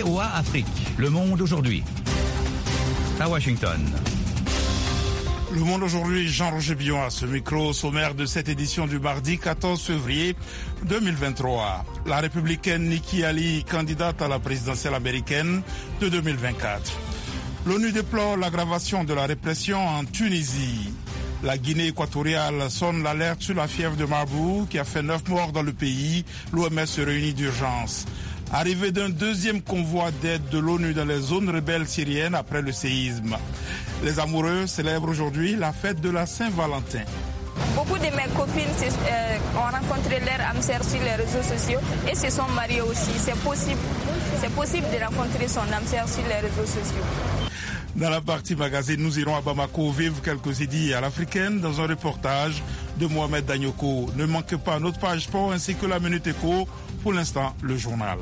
VOA Afrique. Le monde aujourd'hui. À Washington. Le Monde aujourd'hui, Jean-Roger Billon à ce micro, au sommaire de cette édition du mardi 14 février 2023. La républicaine Nikki Haley, candidate à la présidentielle américaine de 2024. L'ONU déplore l'aggravation de la répression en Tunisie. La Guinée équatoriale sonne l'alerte sur la fièvre de Marburg qui a fait 9 morts dans le pays. L'OMS se réunit d'urgence. Arrivée d'un deuxième convoi d'aide de l'ONU dans les zones rebelles syriennes après le séisme. Les amoureux célèbrent aujourd'hui la fête de la Saint-Valentin. Beaucoup de mes copines ont rencontré leur âme sœur sur les réseaux sociaux et se sont mariées aussi. C'est possible de rencontrer son âme sœur sur les réseaux sociaux. Dans la partie magazine, nous irons à Bamako vivre quelques idées à l'africaine dans un reportage de Mohamed Danyoko. Ne manquez pas notre page sport ainsi que la Minute Éco. Pour l'instant, le journal.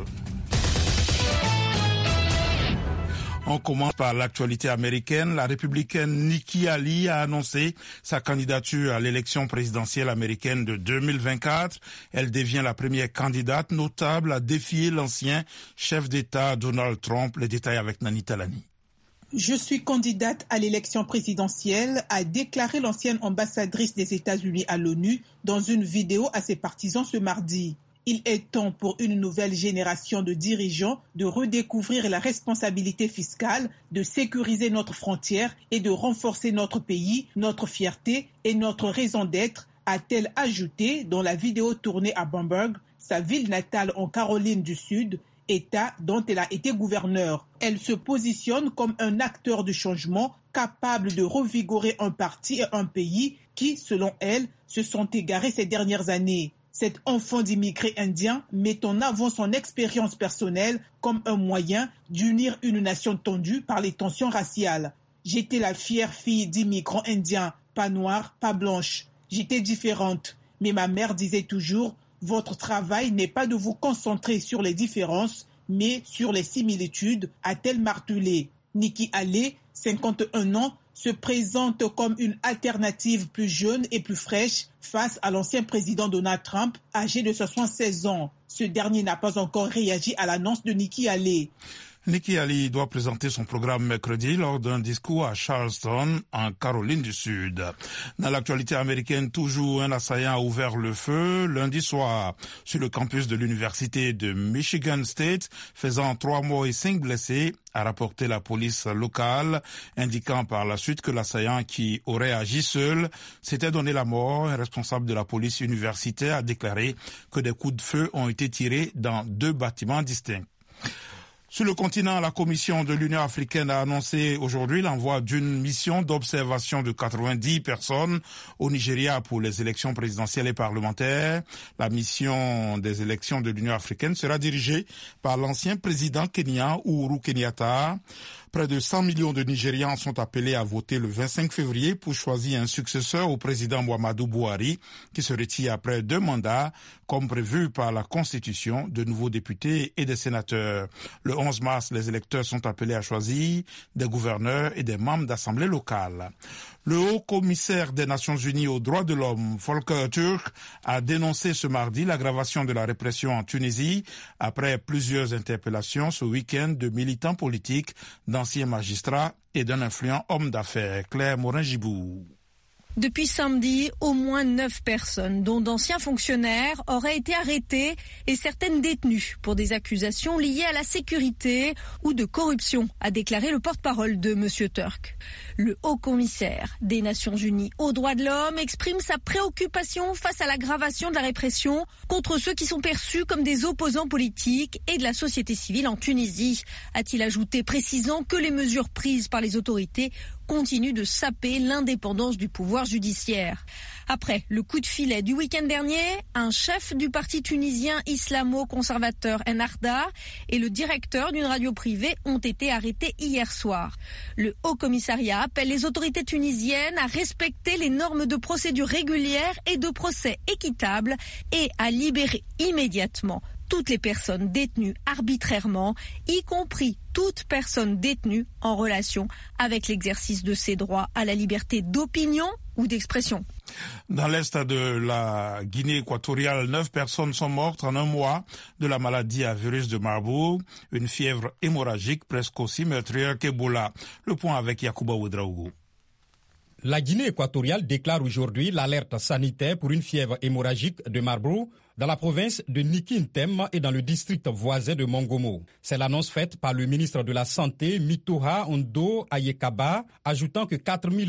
On commence par l'actualité américaine. La républicaine Nikki Haley a annoncé sa candidature à l'élection présidentielle américaine de 2024. Elle devient la première candidate notable à défier l'ancien chef d'État Donald Trump. Les détails avec Nani Talani. Je suis candidate à l'élection présidentielle, a déclaré l'ancienne ambassadrice des États-Unis à l'ONU dans une vidéo à ses partisans ce mardi. Il est temps pour une nouvelle génération de dirigeants de redécouvrir la responsabilité fiscale, de sécuriser notre frontière et de renforcer notre pays, notre fierté et notre raison d'être, a-t-elle ajouté dans la vidéo tournée à Bamberg, sa ville natale en Caroline du Sud, État dont elle a été gouverneure. Elle se positionne comme un acteur du changement capable de revigorer un parti et un pays qui, selon elle, se sont égarés ces dernières années. Cet enfant d'immigrés indiens met en avant son expérience personnelle comme un moyen d'unir une nation tendue par les tensions raciales. J'étais la fière fille d'immigrants indiens, pas noire, pas blanche. J'étais différente, mais ma mère disait toujours « Votre travail n'est pas de vous concentrer sur les différences, mais sur les similitudes », a-t-elle martelé. Nikki Haley, 51 ans, se présente comme une alternative plus jeune et plus fraîche face à l'ancien président Donald Trump, âgé de 76 ans. Ce dernier n'a pas encore réagi à l'annonce de Nikki Haley. Nikki Haley doit présenter son programme mercredi lors d'un discours à Charleston, en Caroline du Sud. Dans l'actualité américaine, toujours un assaillant a ouvert le feu lundi soir sur le campus de l'université de Michigan State, faisant 3 morts et 5 blessés, a rapporté la police locale, indiquant par la suite que l'assaillant qui aurait agi seul s'était donné la mort. Un responsable de la police universitaire a déclaré que des coups de feu ont été tirés dans 2 bâtiments distincts. Sur le continent, la Commission de l'Union africaine a annoncé aujourd'hui l'envoi d'une mission d'observation de 90 personnes au Nigeria pour les élections présidentielles et parlementaires. La mission des élections de l'Union africaine sera dirigée par l'ancien président kenyan Uhuru Kenyatta. Près de 100 millions de Nigérians sont appelés à voter le 25 février pour choisir un successeur au président Muhammadu Buhari, qui se retire après 2 mandats, comme prévu par la Constitution, de nouveaux députés et des sénateurs. Le 11 mars, les électeurs sont appelés à choisir des gouverneurs et des membres d'assemblée locale. Le haut-commissaire des Nations Unies aux droits de l'homme, Volker Turk, a dénoncé ce mardi l'aggravation de la répression en Tunisie après plusieurs interpellations ce week-end de militants politiques, d'anciens magistrats et d'un influent homme d'affaires. Claire Morin-Gibou. Depuis samedi, au moins 9 personnes, dont d'anciens fonctionnaires, auraient été arrêtées et certaines détenues pour des accusations liées à la sécurité ou de corruption, a déclaré le porte-parole de M. Turk. Le haut-commissaire des Nations Unies aux droits de l'homme exprime sa préoccupation face à l'aggravation de la répression contre ceux qui sont perçus comme des opposants politiques et de la société civile en Tunisie, a-t-il ajouté, précisant que les mesures prises par les autorités continue de saper l'indépendance du pouvoir judiciaire. Après le coup de filet du week-end dernier, un chef du parti tunisien islamo-conservateur Ennahda et le directeur d'une radio privée ont été arrêtés hier soir. Le Haut-Commissariat appelle les autorités tunisiennes à respecter les normes de procédure régulière et de procès équitable et à libérer immédiatement toutes les personnes détenues arbitrairement, y compris toute personne détenue en relation avec l'exercice de ses droits à la liberté d'opinion ou d'expression. Dans l'est de la Guinée équatoriale, 9 personnes sont mortes en un mois de la maladie à virus de Marburg, une fièvre hémorragique presque aussi meurtrière qu'Ebola. Le point avec Yacouba Ouedraogo. La Guinée équatoriale déclare aujourd'hui l'alerte sanitaire pour une fièvre hémorragique de Marburg dans la province de Nikintem et dans le district voisin de Mongomo. C'est l'annonce faite par le ministre de la Santé, Mitoha Ondo Ayekaba, ajoutant que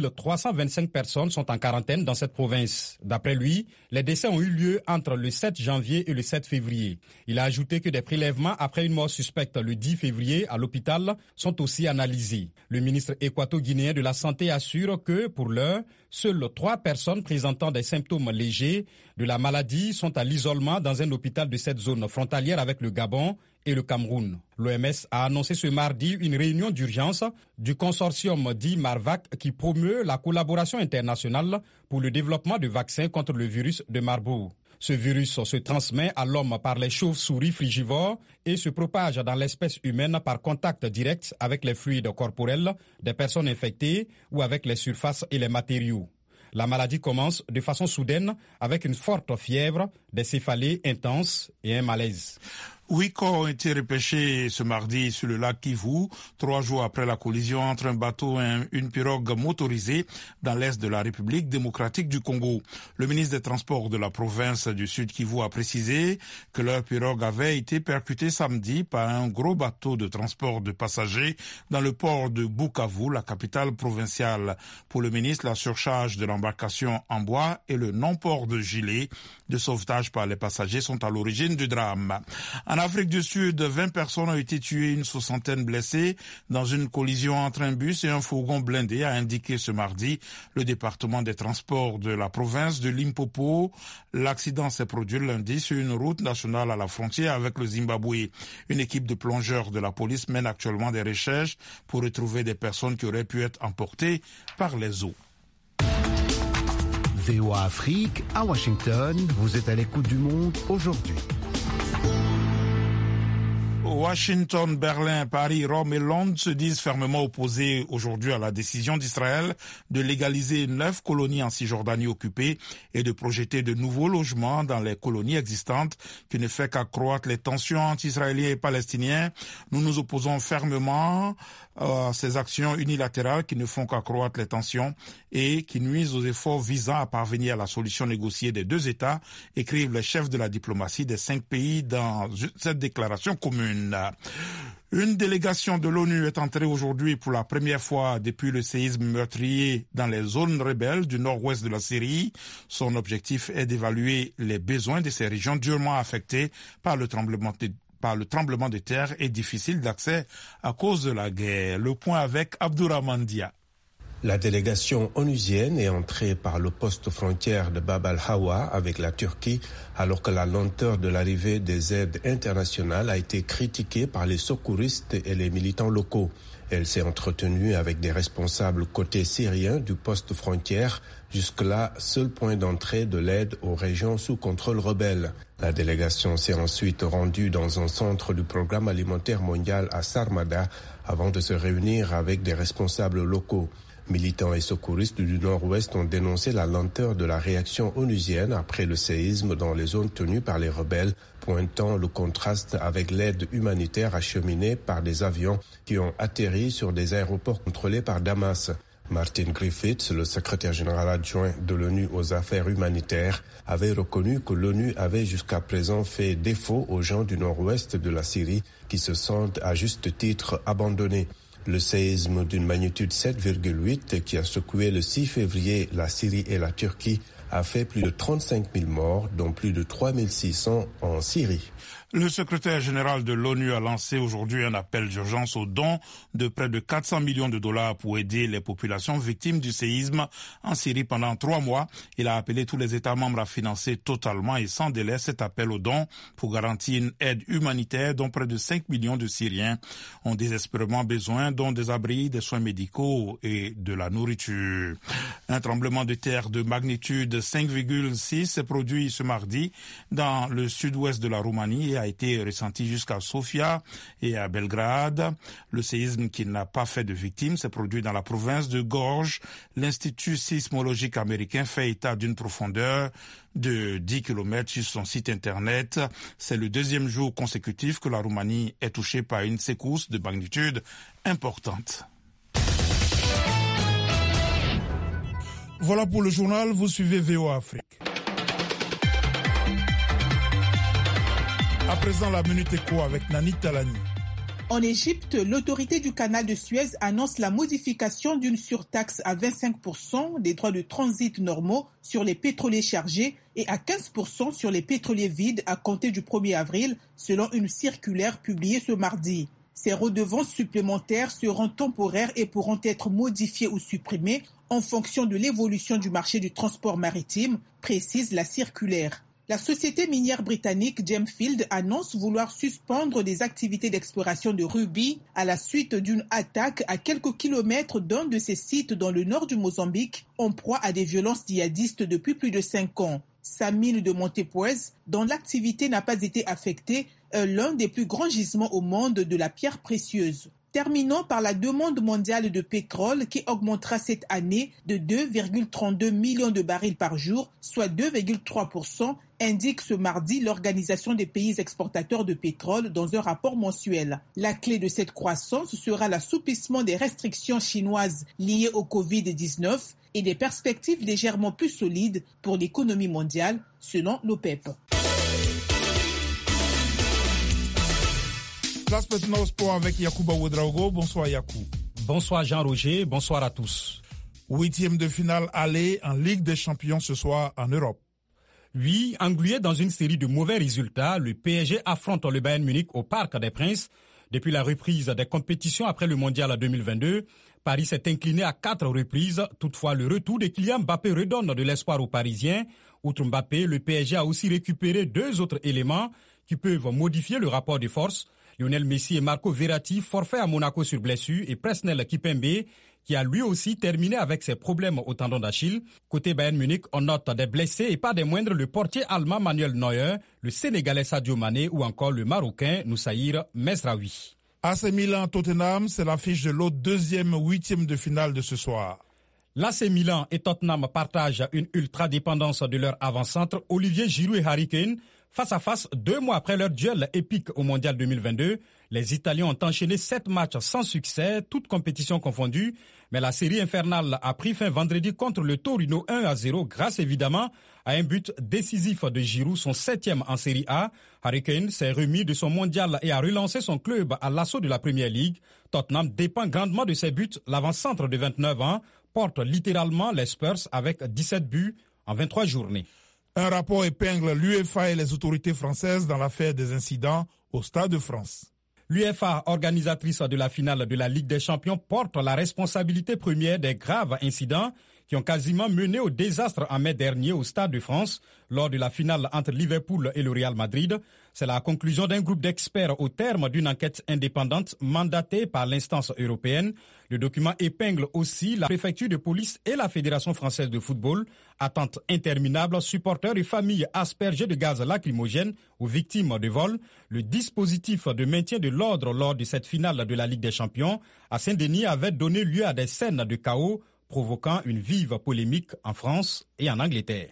4325 personnes sont en quarantaine dans cette province. D'après lui, les décès ont eu lieu entre le 7 janvier et le 7 février. Il a ajouté que des prélèvements après une mort suspecte le 10 février à l'hôpital sont aussi analysés. Le ministre équato-guinéen de la Santé assure que, pour l'heure, seules 3 personnes présentant des symptômes légers de la maladie sont à l'isolement dans un hôpital de cette zone frontalière avec le Gabon et le Cameroun. L'OMS a annoncé ce mardi une réunion d'urgence du consortium dit Marvac qui promeut la collaboration internationale pour le développement de vaccins contre le virus de Marburg. Ce virus se transmet à l'homme par les chauves-souris frugivores et se propage dans l'espèce humaine par contact direct avec les fluides corporels des personnes infectées ou avec les surfaces et les matériaux. La maladie commence de façon soudaine avec une forte fièvre, des céphalées intenses et un malaise. 8 corps ont été repêchés ce mardi sur le lac Kivu, 3 jours après la collision entre un bateau et une pirogue motorisée dans l'est de la République démocratique du Congo. Le ministre des Transports de la province du Sud Kivu a précisé que leur pirogue avait été percutée samedi par un gros bateau de transport de passagers dans le port de Bukavu, la capitale provinciale. Pour le ministre, la surcharge de l'embarcation en bois et le non-port de gilet de sauvetage par les passagers sont à l'origine du drame. En Afrique du Sud, 20 personnes ont été tuées, une soixantaine blessées dans une collision entre un bus et un fourgon blindé, a indiqué ce mardi le département des transports de la province de Limpopo. L'accident s'est produit lundi sur une route nationale à la frontière avec le Zimbabwe. Une équipe de plongeurs de la police mène actuellement des recherches pour retrouver des personnes qui auraient pu être emportées par les eaux. VOA Afrique, à Washington, vous êtes à l'écoute du monde aujourd'hui. Washington, Berlin, Paris, Rome et Londres se disent fermement opposés aujourd'hui à la décision d'Israël de légaliser 9 colonies en Cisjordanie occupées et de projeter de nouveaux logements dans les colonies existantes, qui ne fait qu'accroître les tensions entre Israéliens et Palestiniens. Nous nous opposons fermement à ces actions unilatérales qui ne font qu'accroître les tensions et qui nuisent aux efforts visant à parvenir à la solution négociée des 2 États, écrivent les chefs de la diplomatie des 5 pays dans cette déclaration commune. Une délégation de l'ONU est entrée aujourd'hui pour la première fois depuis le séisme meurtrier dans les zones rebelles du nord-ouest de la Syrie. Son objectif est d'évaluer les besoins de ces régions durement affectées par le tremblement de terre et difficiles d'accès à cause de la guerre. Le point avec Abdourahmane Dia. La délégation onusienne est entrée par le poste frontière de Bab al-Hawa avec la Turquie, alors que la lenteur de l'arrivée des aides internationales a été critiquée par les secouristes et les militants locaux. Elle s'est entretenue avec des responsables côté syrien du poste frontière, jusque-là seul point d'entrée de l'aide aux régions sous contrôle rebelle. La délégation s'est ensuite rendue dans un centre du programme alimentaire mondial à Sarmada avant de se réunir avec des responsables locaux. Militants et secouristes du Nord-Ouest ont dénoncé la lenteur de la réaction onusienne après le séisme dans les zones tenues par les rebelles, pointant le contraste avec l'aide humanitaire acheminée par des avions qui ont atterri sur des aéroports contrôlés par Damas. Martin Griffiths, le secrétaire général adjoint de l'ONU aux affaires humanitaires, avait reconnu que l'ONU avait jusqu'à présent fait défaut aux gens du Nord-Ouest de la Syrie qui se sentent à juste titre abandonnés. Le séisme d'une magnitude 7,8 qui a secoué le 6 février la Syrie et la Turquie a fait plus de 35 000 morts, dont plus de 3 600 en Syrie. Le secrétaire général de l'ONU a lancé aujourd'hui un appel d'urgence aux dons de près de 400 millions de dollars pour aider les populations victimes du séisme en Syrie pendant 3 mois. Il a appelé tous les États membres à financer totalement et sans délai cet appel aux dons pour garantir une aide humanitaire dont près de 5 millions de Syriens ont désespérément besoin, dont des abris, des soins médicaux et de la nourriture. Un tremblement de terre de magnitude 5,6 s'est produit ce mardi dans le sud-ouest de la Roumanie et a été ressenti jusqu'à Sofia et à Belgrade. Le séisme qui n'a pas fait de victimes s'est produit dans la province de Gorj. L'Institut sismologique américain fait état d'une profondeur de 10 km sur son site internet. C'est le deuxième jour consécutif que la Roumanie est touchée par une secousse de magnitude importante. Voilà pour le journal, vous suivez VOA Afrique. À présent, la Minute Éco avec Nani Talani. En Égypte, l'autorité du canal de Suez annonce la modification d'une surtaxe à 25% des droits de transit normaux sur les pétroliers chargés et à 15% sur les pétroliers vides à compter du 1er avril, selon une circulaire publiée ce mardi. Ces redevances supplémentaires seront temporaires et pourront être modifiées ou supprimées en fonction de l'évolution du marché du transport maritime, précise la circulaire. La société minière britannique Gemfield annonce vouloir suspendre des activités d'exploration de rubis à la suite d'une attaque à quelques kilomètres d'un de ses sites dans le nord du Mozambique, en proie à des violences djihadistes depuis plus de 5 ans. Sa mine de Montepuez, dont l'activité n'a pas été affectée, est l'un des plus grands gisements au monde de la pierre précieuse. Terminons par la demande mondiale de pétrole qui augmentera cette année de 2,32 millions de barils par jour, soit 2,3%, indique ce mardi l'Organisation des pays exportateurs de pétrole dans un rapport mensuel. La clé de cette croissance sera l'assouplissement des restrictions chinoises liées au Covid-19 et des perspectives légèrement plus solides pour l'économie mondiale, selon l'OPEP. Place maintenant au sport avec Yacouba Ouedraogo. Bonsoir Yakou. Bonsoir Jean-Roger, bonsoir à tous. 8e de finale aller en Ligue des Champions ce soir en Europe. Oui, englué dans une série de mauvais résultats, le PSG affronte le Bayern Munich au Parc des Princes. Depuis la reprise des compétitions après le Mondial 2022, Paris s'est incliné à 4 reprises. Toutefois, le retour de Kylian Mbappé redonne de l'espoir aux Parisiens. Outre Mbappé, le PSG a aussi récupéré 2 autres éléments qui peuvent modifier le rapport de force. Lionel Messi et Marco Verratti, forfait à Monaco sur blessure, et Presnel Kimpembe, qui a lui aussi terminé avec ses problèmes au tendon d'Achille. Côté Bayern Munich, on note des blessés et pas des moindres le portier allemand Manuel Neuer, le Sénégalais Sadio Mané ou encore le Marocain Noussaïr Mesraoui. AC Milan-Tottenham, c'est l'affiche de l'autre 8e de finale de ce soir. L'AC Milan et Tottenham partagent une ultra-dépendance de leur avant-centre Olivier Giroud et Harry Kane. Face à face, 2 mois après leur duel épique au Mondial 2022, les Italiens ont enchaîné 7 matchs sans succès, toutes compétitions confondues. Mais la série infernale a pris fin vendredi contre le Torino 1-0 grâce évidemment à un but décisif de Giroud, son 7e en Série A. Harry Kane s'est remis de son mondial et a relancé son club à l'assaut de la Premier League. Tottenham dépend grandement de ses buts. L'avant-centre de 29 ans porte littéralement les Spurs avec 17 buts en 23 journées. Un rapport épingle l'UEFA et les autorités françaises dans l'affaire des incidents au Stade de France. L'UEFA, organisatrice de la finale de la Ligue des Champions, porte la responsabilité première des graves incidents qui ont quasiment mené au désastre en mai dernier au Stade de France lors de la finale entre Liverpool et le Real Madrid. C'est la conclusion d'un groupe d'experts au terme d'une enquête indépendante mandatée par l'instance européenne. Le document épingle aussi la préfecture de police et la Fédération française de football. Attente interminable, supporters et familles aspergées de gaz lacrymogène aux victimes de vol. Le dispositif de maintien de l'ordre lors de cette finale de la Ligue des Champions à Saint-Denis avait donné lieu à des scènes de chaos, provoquant une vive polémique en France et en Angleterre.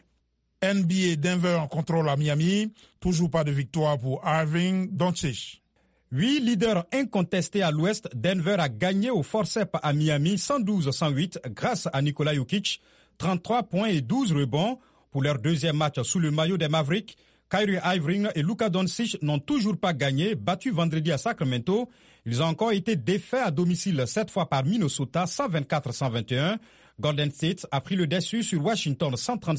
NBA Denver en contrôle à Miami. Toujours pas de victoire pour Irving Doncic. 8 leaders incontestés à l'ouest, Denver a gagné au forceps à Miami 112-108 grâce à Nikola Jokic. 33 points et 12 rebonds pour leur deuxième match sous le maillot des Mavericks. Kyrie Irving et Luka Doncic n'ont toujours pas gagné, battus vendredi à Sacramento. Ils ont encore été défaits à domicile 7 fois par Minnesota 124-121. Golden State a pris le dessus sur Washington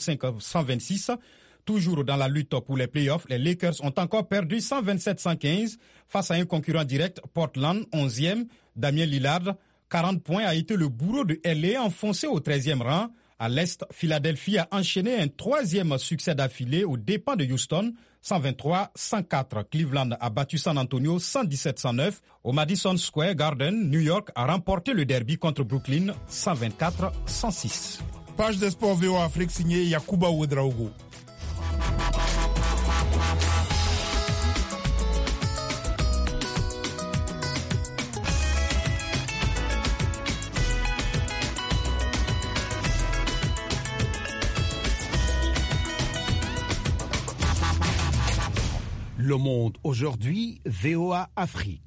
135-126. Toujours dans la lutte pour les playoffs, les Lakers ont encore perdu 127-115 face à un concurrent direct, Portland, 11e. Damien Lillard, 40 points, a été le bourreau de LA, enfoncé au 13e rang. À l'Est, Philadelphie a enchaîné un 3e succès d'affilée aux dépens de Houston, 123-104. Cleveland a battu San Antonio 117-109. Au Madison Square Garden, New York a remporté le derby contre Brooklyn 124-106. Page des sports VOA Afrique signée Yacouba Ouedraogo. Le Monde aujourd'hui, VOA Afrique.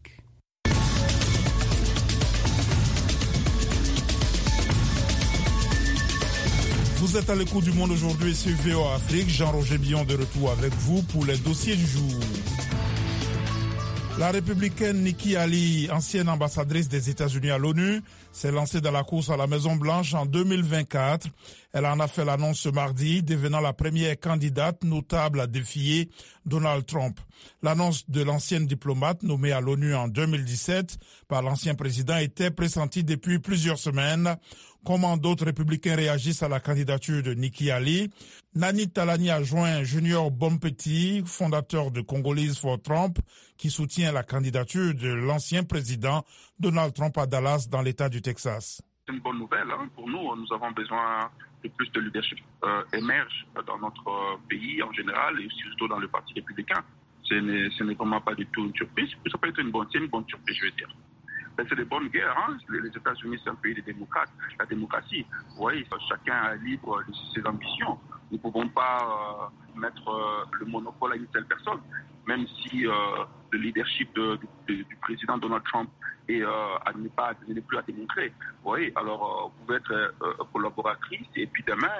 Vous êtes à l'écoute du Monde aujourd'hui sur VOA Afrique. Jean-Roger Billon de retour avec vous pour les dossiers du jour. La républicaine Nikki Haley, ancienne ambassadrice des États-Unis à l'ONU, s'est lancée dans la course à la Maison-Blanche en 2024. Elle en a fait l'annonce ce mardi, devenant la première candidate notable à défier Donald Trump. L'annonce de l'ancienne diplomate nommée à l'ONU en 2017 par l'ancien président était pressentie depuis plusieurs semaines. Comment d'autres républicains réagissent à la candidature de Nikki Haley? Nani Talani a joint Junior Bonpetit, fondateur de Congolese for Trump, qui soutient la candidature de l'ancien président Donald Trump à Dallas dans l'État du Texas. C'est une bonne nouvelle pour nous. Nous avons besoin de plus de leadership émerge dans notre pays en général et surtout dans le Parti républicain. Ce n'est vraiment pas du tout une surprise. Ça peut être une bonne surprise, je veux dire. C'est des bonnes guerres. Les États-Unis, c'est un pays de démocrates. La démocratie, vous voyez, chacun est libre de ses ambitions. Nous ne pouvons pas mettre le monopole à une telle personne, même si le leadership du président Donald Trump n'est plus à démontrer. Vous voyez, alors vous pouvez être collaboratrice et puis demain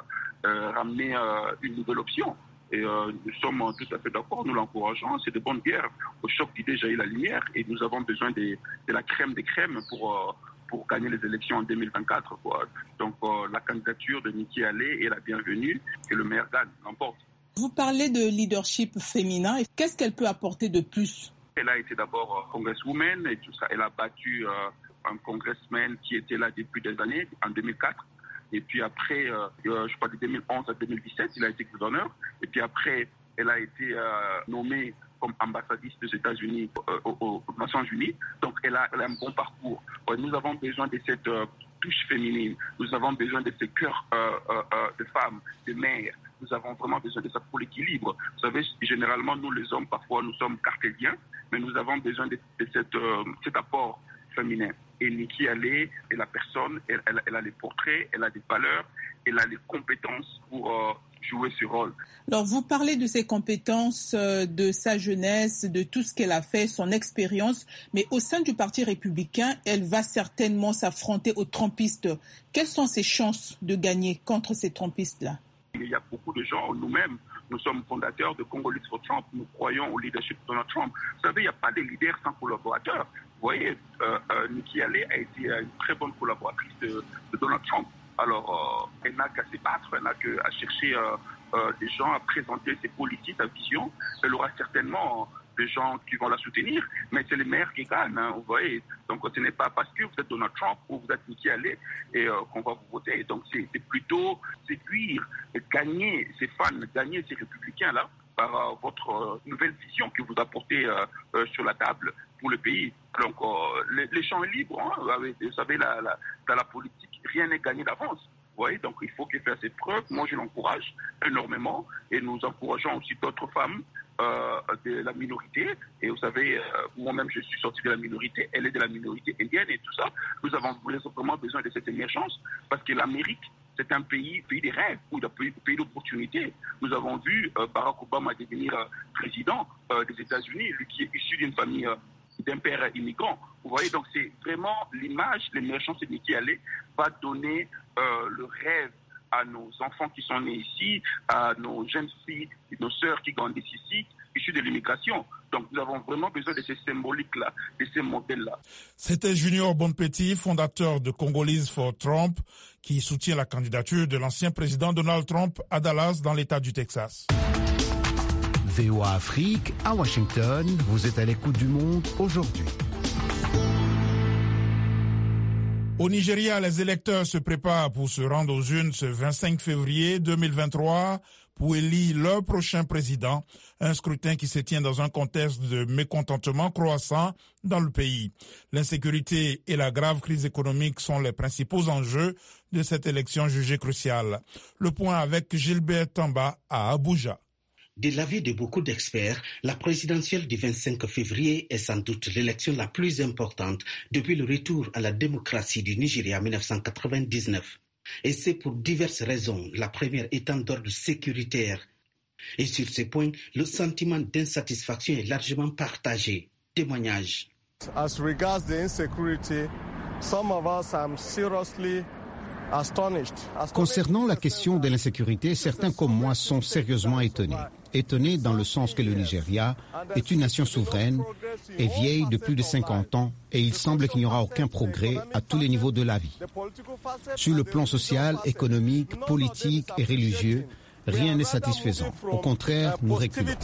ramener une nouvelle option. Et nous sommes tout à fait d'accord, nous l'encourageons. C'est de bonnes guerres. Au choc d'idées jaillit la lumière et nous avons besoin de la crème des crèmes pour gagner les élections en 2024. Quoi. Donc la candidature de Nikki Haley est la bienvenue et le meilleur gagne, l'emporte. Vous parlez de leadership féminin. Qu'est-ce qu'elle peut apporter de plus? Elle a été d'abord congresswoman et tout ça. Elle a battu un congressman qui était là depuis des années, en 2004. Et puis après, je crois de 2011 à 2017, il a été gouverneur. Et puis après, elle a été nommée comme ambassadrice des États-Unis aux Nations Unies. Donc elle a un bon parcours. Nous avons besoin de cette touche féminine. Nous avons besoin de ces cœurs de femmes, de mères. Nous avons vraiment besoin de ça pour l'équilibre. Vous savez, généralement, nous les hommes, parfois, nous sommes cartésiens, mais nous avons besoin de cet apport féminin. Et Nikki Haley est la personne, elle a les portraits, elle a des valeurs, elle a les compétences pour jouer ce rôle. Alors vous parlez de ses compétences, de sa jeunesse, de tout ce qu'elle a fait, son expérience, mais au sein du Parti républicain, elle va certainement s'affronter aux Trumpistes. Quelles sont ses chances de gagner contre ces Trumpistes-là? Il y a beaucoup de gens, nous-mêmes, nous sommes fondateurs de Congolese for Trump, nous croyons au leadership de Donald Trump. Vous savez, il n'y a pas de leader sans collaborateur. Vous voyez, Nikki Haley a été une très bonne collaboratrice de Donald Trump. Alors, elle n'a qu'à se battre, elle n'a qu'à chercher des gens à présenter ses politiques, sa vision. Elle aura certainement des gens qui vont la soutenir, mais c'est les maires qui gagnent, vous voyez. Donc, ce n'est pas parce que vous êtes Donald Trump ou vous êtes Nikki Haley et qu'on va vous voter. Donc, c'est plutôt séduire, gagner ces fans, gagner ces républicains-là par votre nouvelle vision que vous apportez sur la table pour le pays. Donc, les champs sont libres. Vous savez, dans la politique, rien n'est gagné d'avance. Vous voyez, donc il faut qu'il fasse ses preuves. Moi, je l'encourage énormément et nous encourageons aussi d'autres femmes de la minorité. Et vous savez, moi-même, je suis sorti de la minorité. Elle est de la minorité indienne et tout ça. Nous avons vraiment besoin de cette émergence parce que l'Amérique, c'est un pays des rêves, ou un pays d'opportunités. Nous avons vu Barack Obama devenir président des États-Unis, lui qui est issu d'une famille d'un père immigrant. Vous voyez, donc c'est vraiment l'image, l'émergence de Nikki Haley va donner le rêve à nos enfants qui sont nés ici, à nos jeunes filles, nos sœurs qui grandissent ici, issues de l'immigration. Donc nous avons vraiment besoin de ces symboliques-là, de ces modèles-là. C'était Junior Bonpetit, fondateur de Congolese for Trump, qui soutient la candidature de l'ancien président Donald Trump à Dallas, dans l'État du Texas. VOA Afrique, à Washington, vous êtes à l'écoute du Monde aujourd'hui. Au Nigeria, les électeurs se préparent pour se rendre aux urnes ce 25 février 2023 pour élire leur prochain président, un scrutin qui se tient dans un contexte de mécontentement croissant dans le pays. L'insécurité et la grave crise économique sont les principaux enjeux de cette élection jugée cruciale. Le point avec Gilbert Tamba à Abuja. De l'avis de beaucoup d'experts, la présidentielle du 25 février est sans doute l'élection la plus importante depuis le retour à la démocratie du Nigeria en 1999. Et c'est pour diverses raisons, la première étant d'ordre sécuritaire. Et sur ce point, le sentiment d'insatisfaction est largement partagé. Témoignage. As regards the insecurity, some of us are seriously astonished. Concernant la question de l'insécurité, certains comme moi sont sérieusement étonnés. Étonnés dans le sens que le Nigeria est une nation souveraine et vieille de plus de 50 ans et il semble qu'il n'y aura aucun progrès à tous les niveaux de la vie. Sur le plan social, économique, politique et religieux, rien n'est satisfaisant. Au contraire, nous reculons.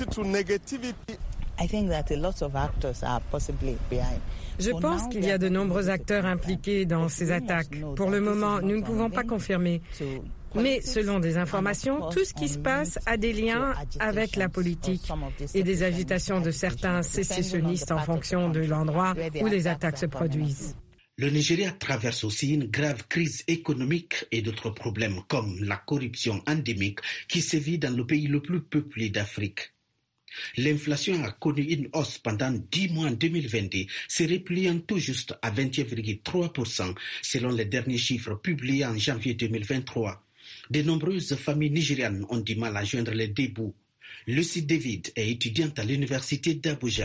Je pense qu'il y a de nombreux acteurs impliqués dans ces attaques. Pour le moment, nous ne pouvons pas confirmer. Mais selon des informations, tout ce qui se passe a des liens avec la politique et des agitations de certains sécessionnistes en fonction de l'endroit où les attaques se produisent. Le Nigeria traverse aussi une grave crise économique et d'autres problèmes comme la corruption endémique qui sévit dans le pays le plus peuplé d'Afrique. L'inflation a connu une hausse pendant 10 mois en 2022, se repliant tout juste à 21,3% selon les derniers chiffres publiés en janvier 2023. De nombreuses familles nigérianes ont du mal à joindre les deux bouts. Lucy David est étudiante à l'université d'Abuja.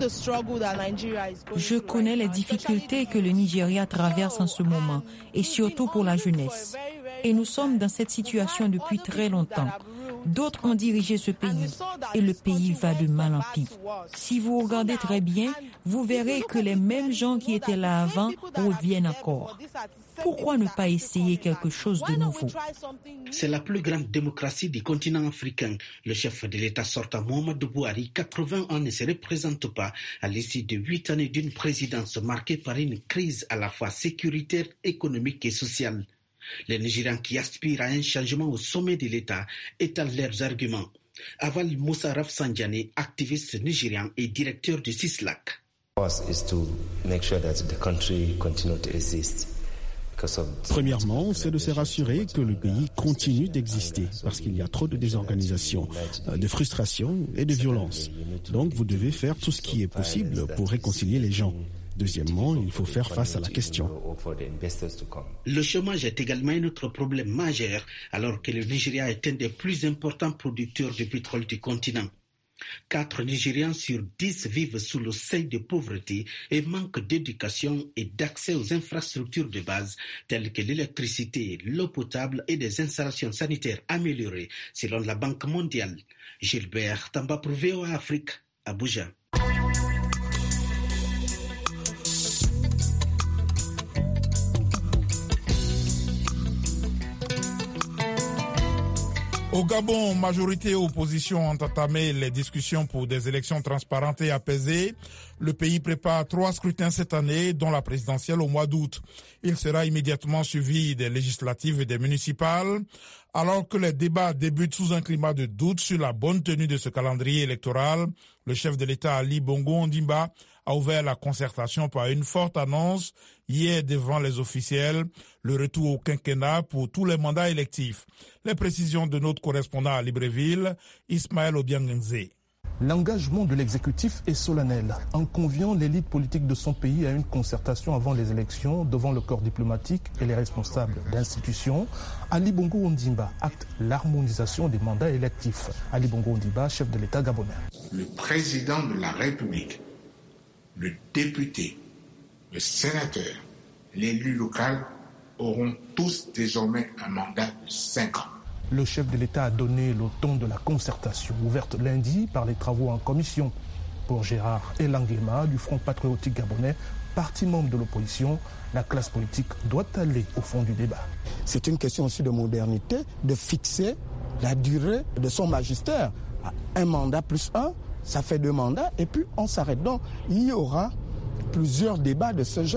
Je connais les difficultés que le Nigeria traverse en ce moment, et surtout pour la jeunesse. Et nous sommes dans cette situation depuis très longtemps. D'autres ont dirigé ce pays et le pays va de mal en pis. Si vous regardez très bien, vous verrez que les mêmes gens qui étaient là avant reviennent encore. Pourquoi ne pas essayer quelque chose de nouveau? C'est la plus grande démocratie du continent africain. Le chef de l'État sortant Muhammadu Buhari, 80 ans, ne se représente pas à l'issue de 8 années d'une présidence marquée par une crise à la fois sécuritaire, économique et sociale. Les Nigérians qui aspirent à un changement au sommet de l'État étalent leurs arguments. Aval Moussa Rafsanjani, activiste nigérian et directeur du CISLAC. Premièrement, c'est de se rassurer que le pays continue d'exister parce qu'il y a trop de désorganisation, de frustration et de violence. Donc vous devez faire tout ce qui est possible pour réconcilier les gens. Deuxièmement, il faut faire face à la question. Le chômage est également un autre problème majeur alors que le Nigeria est un des plus importants producteurs de pétrole du continent. 4 Nigérians sur 10 vivent sous le seuil de pauvreté et manquent d'éducation et d'accès aux infrastructures de base telles que l'électricité, l'eau potable et des installations sanitaires améliorées selon la Banque mondiale. Gilbert Tamba pour VOA Afrique, Abuja. Au Gabon, majorité et opposition ont entamé les discussions pour des élections transparentes et apaisées. Le pays prépare 3 scrutins cette année, dont la présidentielle au mois d'août. Il sera immédiatement suivi des législatives et des municipales. Alors que les débats débutent sous un climat de doute sur la bonne tenue de ce calendrier électoral, le chef de l'État Ali Bongo Ondimba a ouvert la concertation par une forte annonce hier devant les officiels, le retour au quinquennat pour tous les mandats électifs. Les précisions de notre correspondant à Libreville, Ismaël Obiangenze. L'engagement de l'exécutif est solennel. En conviant l'élite politique de son pays à une concertation avant les élections devant le corps diplomatique et les responsables d'institutions, Ali Bongo Ondimba acte l'harmonisation des mandats électifs. Ali Bongo Ondimba, chef de l'État gabonais. Le président de la République, le député, le sénateur, l'élu local auront tous désormais un mandat de 5 ans. Le chef de l'État a donné le ton de la concertation, ouverte lundi par les travaux en commission. Pour Gérard Elangema du Front patriotique gabonais, parti membre de l'opposition, la classe politique doit aller au fond du débat. C'est une question aussi de modernité, de fixer la durée de son magistère. Un mandat plus 1, ça fait 2 mandats et puis on s'arrête. Donc il y aura plusieurs débats de ce genre.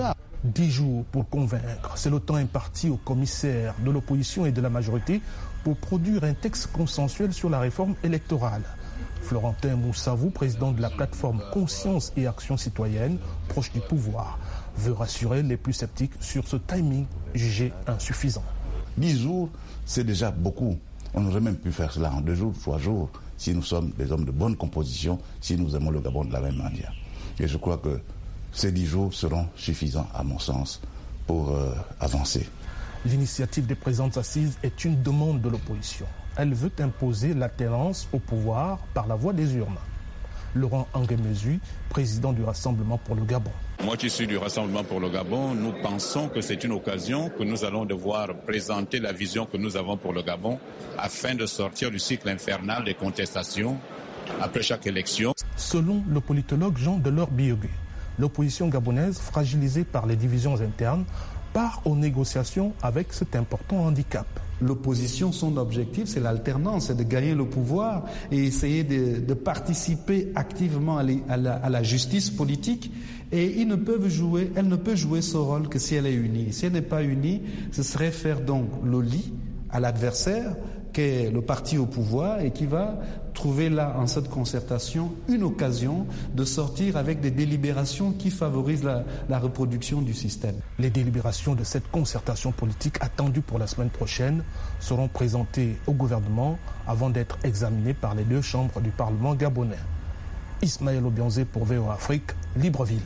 10 jours pour convaincre. C'est le temps imparti aux commissaires de l'opposition et de la majorité pour produire un texte consensuel sur la réforme électorale. Florentin Moussavou, président de la plateforme Conscience et Action citoyenne, proche du pouvoir, veut rassurer les plus sceptiques sur ce timing jugé insuffisant. 10 jours, c'est déjà beaucoup. On aurait même pu faire cela en 2 jours, 3 jours, si nous sommes des hommes de bonne composition, si nous aimons le Gabon de la même manière. Et je crois que ces 10 jours seront suffisants, à mon sens, pour avancer. L'initiative des présentes assises est une demande de l'opposition. Elle veut imposer l'alternance au pouvoir par la voie des urnes. Laurent Anguemezu, président du Rassemblement pour le Gabon. Moi qui suis du Rassemblement pour le Gabon, nous pensons que c'est une occasion que nous allons devoir présenter la vision que nous avons pour le Gabon afin de sortir du cycle infernal des contestations après chaque élection. Selon le politologue Jean Delors-Biogui, l'opposition gabonaise, fragilisée par les divisions internes, part aux négociations avec cet important handicap. L'opposition, son objectif, c'est l'alternance, c'est de gagner le pouvoir et essayer de participer activement à la justice politique. Et elle ne peut jouer ce rôle que si elle est unie. Si elle n'est pas unie, ce serait faire donc le lit à l'adversaire, qui est le parti au pouvoir, et qui va trouver là, en cette concertation, une occasion de sortir avec des délibérations qui favorisent la reproduction du système. Les délibérations de cette concertation politique attendue pour la semaine prochaine seront présentées au gouvernement avant d'être examinées par les 2 chambres du Parlement gabonais. Ismaël Obianzé pour VOA Afrique, Libreville.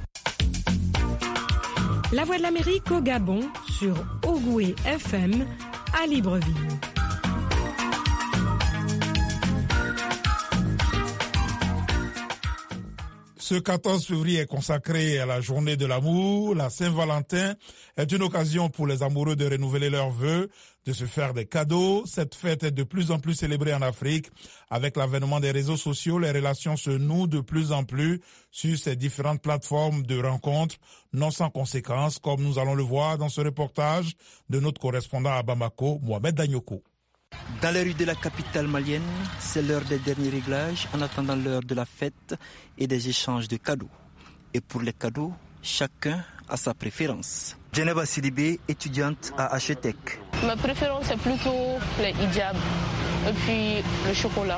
La Voix de l'Amérique au Gabon sur Ogoué FM à Libreville. Ce 14 février est consacré à la journée de l'amour. La Saint-Valentin est une occasion pour les amoureux de renouveler leurs vœux, de se faire des cadeaux. Cette fête est de plus en plus célébrée en Afrique. Avec l'avènement des réseaux sociaux, les relations se nouent de plus en plus sur ces différentes plateformes de rencontres, non sans conséquences, comme nous allons le voir dans ce reportage de notre correspondant à Bamako, Mohamed Danyoko. Dans les rues de la capitale malienne, c'est l'heure des derniers réglages en attendant l'heure de la fête et des échanges de cadeaux. Et pour les cadeaux, chacun a sa préférence. Djeneba Sidibé, étudiante à Achetec. Ma préférence c'est plutôt les hijabs et puis le chocolat.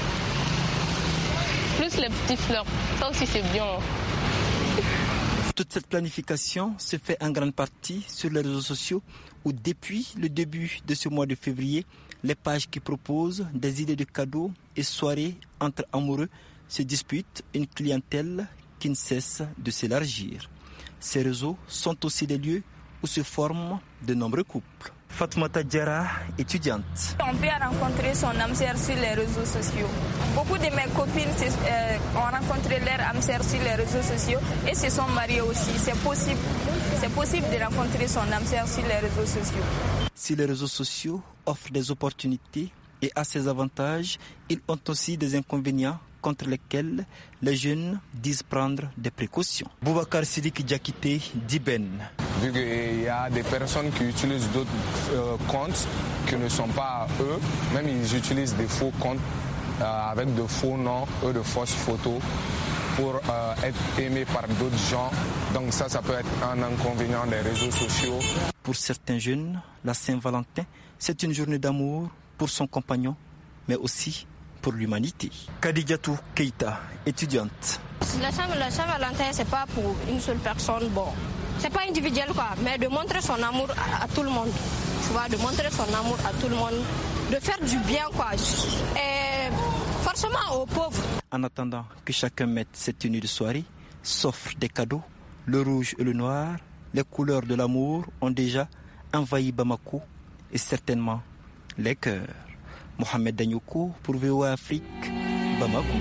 Plus les petites fleurs, ça aussi c'est bien. Toute cette planification se fait en grande partie sur les réseaux sociaux où depuis le début de ce mois de février, les pages qui proposent des idées de cadeaux et soirées entre amoureux se disputent une clientèle qui ne cesse de s'élargir. Ces réseaux sont aussi des lieux où se forment de nombreux couples. Fatmata Djara, étudiante. On peut rencontrer son âme sœur sur les réseaux sociaux. Beaucoup de mes copines ont rencontré leur âme sœur sur les réseaux sociaux et se sont mariées aussi. C'est possible de rencontrer son âme sœur sur les réseaux sociaux. Si les réseaux sociaux offrent des opportunités et à ses avantages, ils ont aussi des inconvénients contre lesquels les jeunes disent prendre des précautions. Boubacar Sidiki Diakité d'Iben. Vu qu'il y a des personnes qui utilisent d'autres comptes qui ne sont pas eux, même ils utilisent des faux comptes avec de faux noms, de fausses photos pour être aimés par d'autres gens. Donc ça peut être un inconvénient des réseaux sociaux. Pour certains jeunes, la Saint-Valentin, c'est une journée d'amour pour son compagnon, mais aussi pour l'humanité. Kadijatou Keita, étudiante. La Saint-Valentin, c'est pas pour une seule personne, bon. C'est pas individuel quoi, mais de montrer son amour à tout le monde. Tu vois, de montrer son amour à tout le monde, de faire du bien quoi. Et forcément aux pauvres. En attendant que chacun mette ses tenues de soirée, s'offre des cadeaux, le rouge et le noir, les couleurs de l'amour ont déjà envahi Bamako et certainement les cœurs. Mohamed Danyoko pour VOA Afrique, Bamako.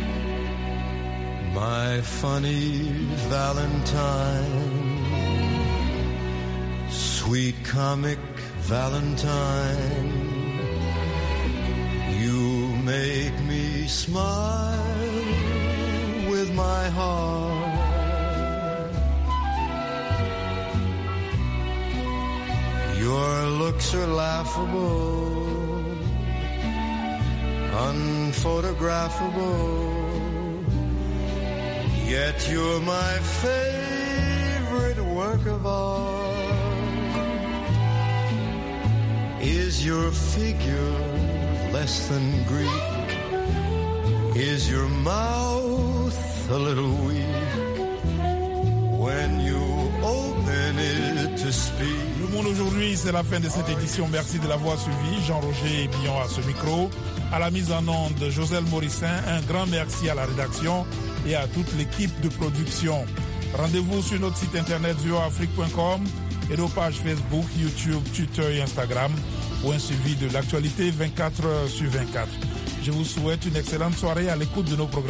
My funny Valentine, sweet comic Valentine, you make me smile with my heart. Your looks are laughable, unphotographable, yet you're my favorite favorite work of art? Is your figure less than Greek? Is your mouth a little weak when you open it to speak? Le Monde aujourd'hui, c'est la fin de cette édition. Merci de l'avoir suivi. Jean-Roger Billon à ce micro. À la mise en onde, Joselle Morissin. Un grand merci à la rédaction et à toute l'équipe de production. Rendez-vous sur notre site internet voaafrique.com et nos pages Facebook, YouTube, Twitter et Instagram pour un suivi de l'actualité 24 heures sur 24. Je vous souhaite une excellente soirée à l'écoute de nos programmes.